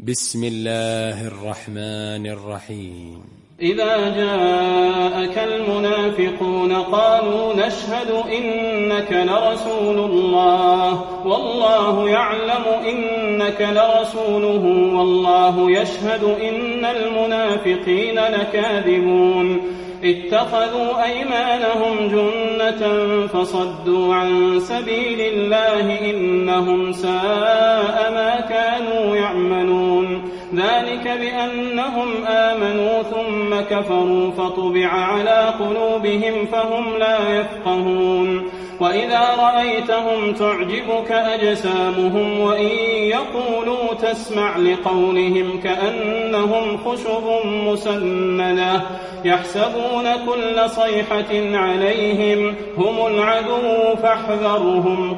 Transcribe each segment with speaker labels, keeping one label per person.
Speaker 1: بسم الله الرحمن الرحيم.
Speaker 2: إذا جاءك المنافقون قالوا نشهد إنك لرسول الله والله يعلم إنك لرسوله والله يشهد إن المنافقين لكاذبون اتخذوا أيمانهم جنة فصدوا عن سبيل الله إنهم ساء ما كانوا يعملون ذلك بأنهم آمنوا ثم كفروا فطبع على قلوبهم فهم لا يفقهون وإذا رأيتهم تعجبك أجسامهم وإن يقولوا تسمع لقولهم كأنهم خشب مسندة يحسبون كل صيحة عليهم هم العدو فاحذرهم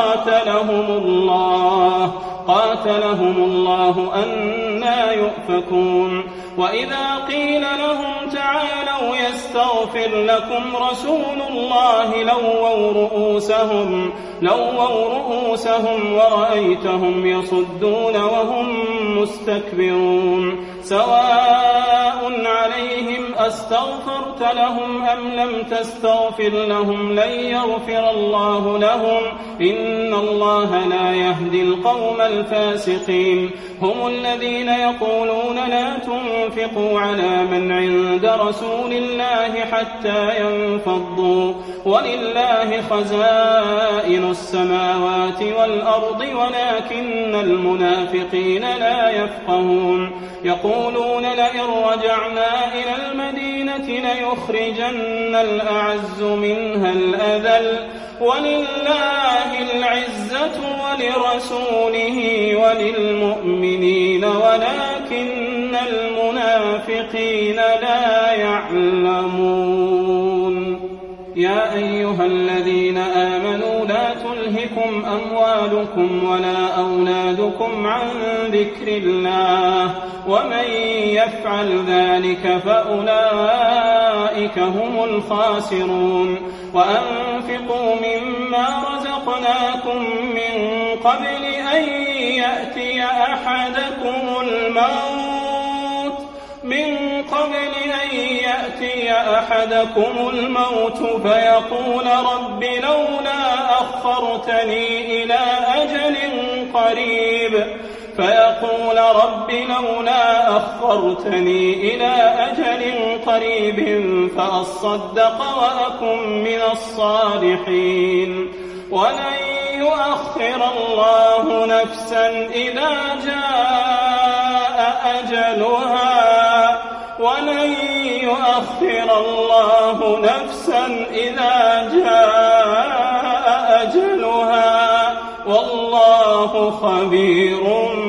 Speaker 2: قاتلهم الله أنى يؤفكون وإذا قيل لهم تعالوا يستغفر لكم رسول الله لووا رؤوسهم ورأيتهم يصدون وهم مستكبرون سواء عليهم أستغفرت لهم أم لم تستغفر لهم لن يغفر الله لهم إن الله لا يهدي القوم الفاسقين هم الذين يقولون لا تنفقوا على من عند رسول الله حتى ينفضوا ولله خزائن السماوات والأرض ولكن المنافقين لا يفقهون يقولون لئن رجعنا إلى المدينة ليخرجن الأعز منها الأذل ولله العزة ولرسوله وللمؤمنين ولكن المنافقين لا يعلمون يا أيها الذين آمنوا لا تلهكم أموالكم ولا أولادكم عن ذكر الله ومن يفعل ذلك فأولئك هم الخاسرون وأنفقوا مما رزقناكم من قبل أن يأتي أحدكم الموت فيقول رب لولا أخرتني إلى أجل قريب فأصدق وأكن من الصالحين ولن يؤخر الله نفسا إذا جاء أجلها والله خبير